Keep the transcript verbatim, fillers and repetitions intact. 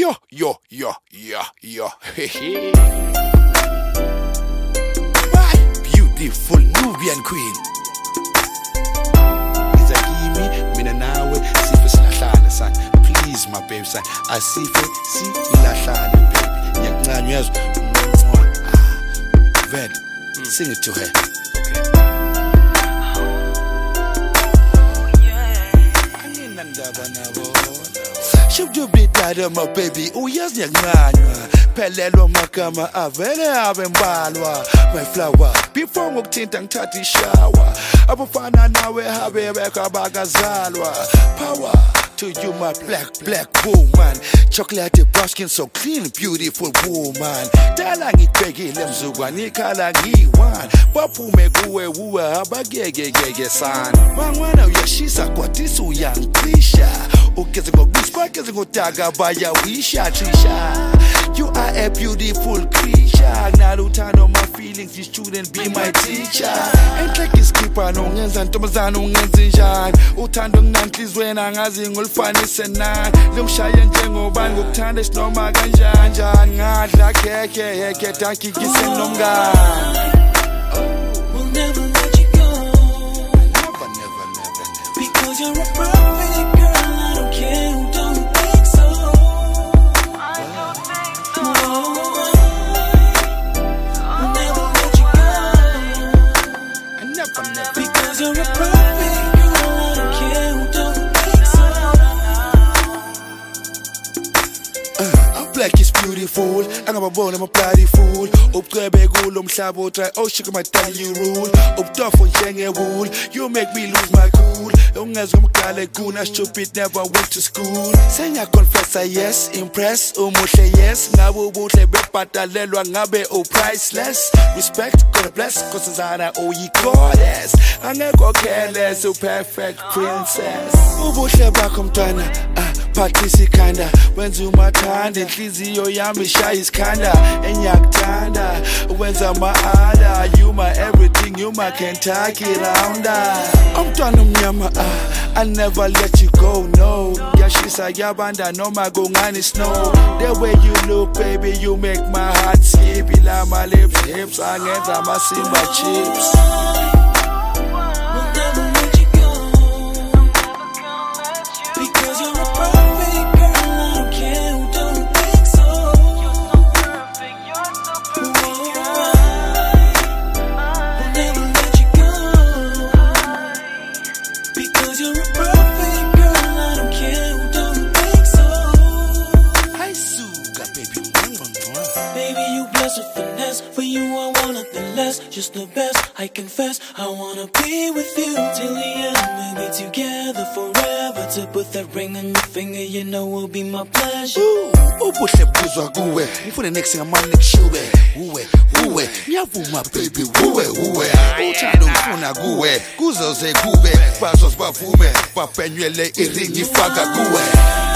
yo, yo, yo, yo, yo. Beautiful Nubian queen. Izakimi, mina nawe, sife silahlane son. Please my baby son. Asife, silahlane baby. Nyakuncane uyezwa. Ved, sing it to her. Shubdubli dada my baby, uyazi nyakuncane. Pelelo magama avele abembalwa. My flower, before ngokuthinta ngithatha ishower. Abafana nawe habe beka bagazalwa. Power to you my black, black woman. Chocolate brown skin so clean, beautiful woman. Dala ngikubekile mzukwana ikhala ngiyi-one. Baphume kuwe uwe abagegegege sana. Mangwana uyashisa kwatisa uyangicisha. Ugeze ngokubispa, ugeze ngodaka bayawisha trisha. You are a beautiful creature. Naluthando my feelings, you shouldn't be my teacher. Ain't like this keeper, no ngenza ntombazana ungenza njani. Uthando nginanhlizweni angazi ngolifanise nani. Lomshaya njengobani ngokuthanda sinoma kanjani njani. Ngadla khekhe heke danki kisenomngani. We'll never let you go. Never, never, never, never. Because you're a perfect girl, I don't care who don't think so. Because you're a perfect girl, I don't care who don't think so. uh, I'm black is beautiful, angababona I'm a bloody fool. Ubcebe kulo mhlaba utry, oh sugar my tell you rule. Ubtofo njenge wool, you make me lose my cool. Ungezwe mgale kuna stupid never went to school. Senya confessa yes, impress, umuhle yes. Ngabe ubuhle bebhatalelwa ngabe o priceless. Respect, God bless, cause Zana oh you goddess. Angekho careless, o perfect princess. Ubuhle bakho mntwana, ah phathisa ikhanda. Wenza umathanda, inhliziyo yami ishaya isikhanda. Engiyakuthanda, wenza ama-ala. You my everything, you my Kentucky rounder. Umntwana omnyama, ah I'll never let you go, no. Yashisa yabanda noma kungani snow. The way you look, baby, you make my heart skip. Ila my lips, hips, angenza masimba chips. We'll never let you go. Because you're a perfect girl, I don't care who don't think so. We'll never let you go. Because you're a perfect girl, I don't care who don't think so. I suga, baby. Baby, you blessed with finesse. For you, I want nothing less. Just the best, I confess. I wanna be with you till the end. We'll be together forever. To put that ring on your finger, you know will be my pleasure. Ubuhle buzwa kuwe, ngifune next ngamani nikushube. Uwe, uwe, ngiyavuma baby, uwe, uwe. Uthando ngifuna kuwe, kuzoze kube. Bazoze bavume, bapenyele iringi ifaka kuwe.